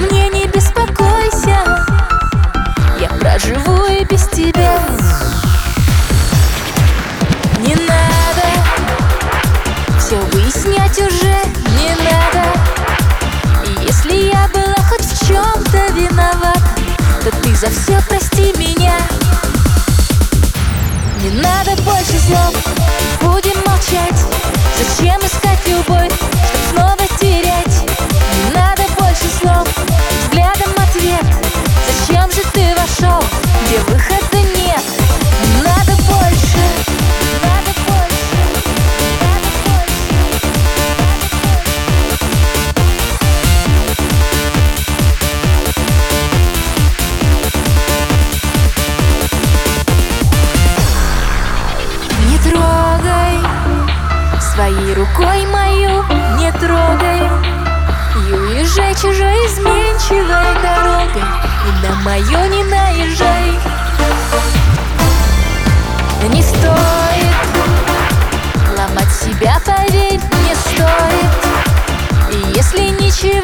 мне не беспокойся, я проживу и без тебя. Не надо все выяснять уже, не надо. И если я была хоть в чем-то виновата, то ты за все прости меня. Не надо больше слов, будем молчать. Зачем искать любовь, чтоб снова терять? Не надо больше слов, взглядом ответ. Зачем же ты вошел, где выхода нет? Не надо больше, не надо больше, не надо больше. Не трогай своей рукой мою, не трогай, и уезжай чужой изменчивой дорогой, и на мою не наезжай. Не стоит ломать себя, поверь, не стоит. И если ничего